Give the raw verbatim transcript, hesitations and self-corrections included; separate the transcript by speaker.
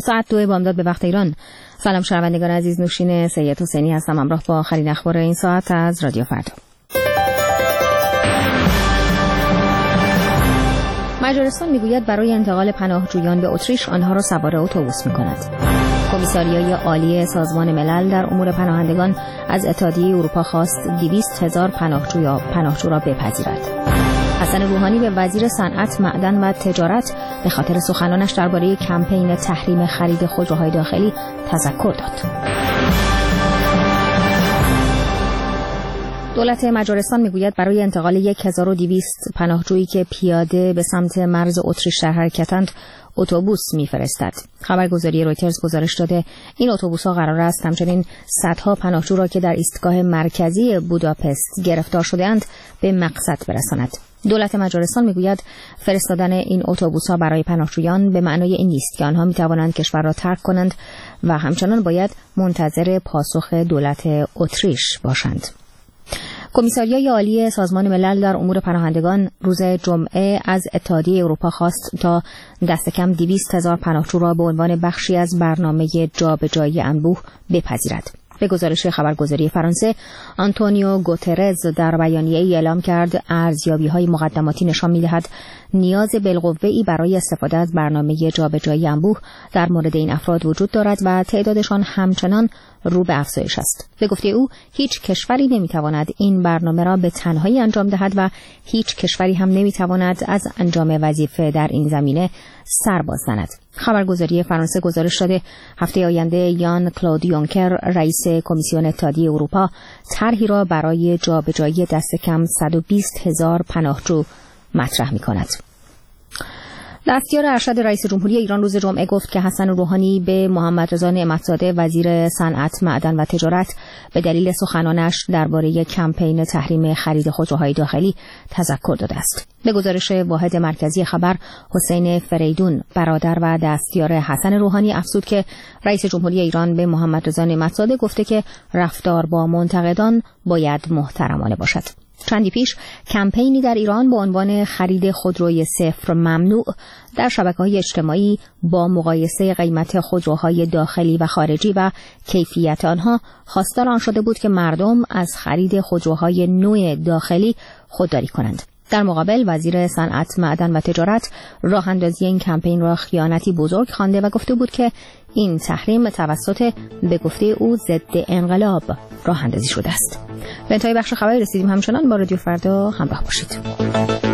Speaker 1: ساعت دو بامداد به وقت ایران. سلام شنوندگان عزیز، نوشین سید حسینی هستم همراه با آخرین اخبار این ساعت از رادیو فردا. مجارستان میگوید برای انتقال پناهجویان به اتریش آنها را سوار اتوبوس می‌کند. کمیساریای عالی سازمان ملل در امور پناهندگان از اتحادیه اروپا خواست دویست هزار پناهجوی پناهجو را بپذیرد. حسن روحانی به وزیر صنعت، معدن و تجارت به خاطر سخنانش درباره کمپین تحریم خرید خودروهای داخلی تذکر داد. دولت مجارستان میگوید برای انتقال یک هزار و دویست پناهجویی که پیاده به سمت مرز اتریش در حرکتند اتوبوس میفرستد. خبرگزاری رویترز گزارش داده این اتوبوس‌ها قرار است همچنین صدها پناهجو را که در ایستگاه مرکزی بوداپست گرفتار شده‌اند به مقصد برساند. دولت مجارستان میگوید فرستادن این اتوبوس‌ها برای پناهجویان به معنای این نیست که آنها میتوانند کشور را ترک کنند و همچنان باید منتظر پاسخ دولت اتریش باشند. کمیساریای عالی سازمان ملل در امور پناهندگان روز جمعه از اتحادیه اروپا خواست تا دست کم دویست هزار پناهجو را به عنوان بخشی از برنامه جابجایی انبوه بپذیرد. به گزارش خبرگزاری فرانسه، آنتونیو گوترز در بیانیه‌ای اعلام کرد ارزیابی‌های مقدماتی نشان می‌دهد نیاز بالقوه‌ای برای استفاده از برنامه جابجایی انبوه در مورد این افراد وجود دارد و تعدادشان همچنان رو به افزایش است. به گفته او هیچ کشوری نمی‌تواند این برنامه را به تنهایی انجام دهد و هیچ کشوری هم نمی‌تواند از انجام وظیفه در این زمینه سر باز زند. خبرگزاری فرانسه گزارش داده هفته آینده یان کلود یونکر، رئیس کمیسیون اتحادیه اروپا، طرحی را برای جابجایی دست کم صد و بیست هزار پناهجو مطرح می‌کند. دستیار ارشد رئیس جمهوری ایران روز جمعه گفت که حسن روحانی به محمد رضا نعمت‌زاده وزیر صنعت، معدن و تجارت به دلیل سخنانش درباره کمپین تحریم خرید خودروهای داخلی تذکر داده است. به گزارش واحد مرکزی خبر، حسین فریدون، برادر و دستیار حسن روحانی، افزود که رئیس جمهوری ایران به محمد رضا نعمت‌زاده گفته که رفتار با منتقدان باید محترمانه باشد. چندی پیش کمپینی در ایران با عنوان خرید خودروی صفر ممنوع در شبکه‌های اجتماعی با مقایسه قیمت خودروهای داخلی و خارجی و کیفیت آنها خواستار آن شده بود که مردم از خرید خودروهای نوع داخلی خودداری کنند. در مقابل وزیر صنعت، معدن و تجارت راه اندازی این کمپین را خیانتی بزرگ خوانده و گفته بود که این تحریم توسط به گفته او ضد انقلاب راه اندازی شده است. به انتهای بخش خبری رسیدیم، همچنان با رادیو فردا همراه باشید.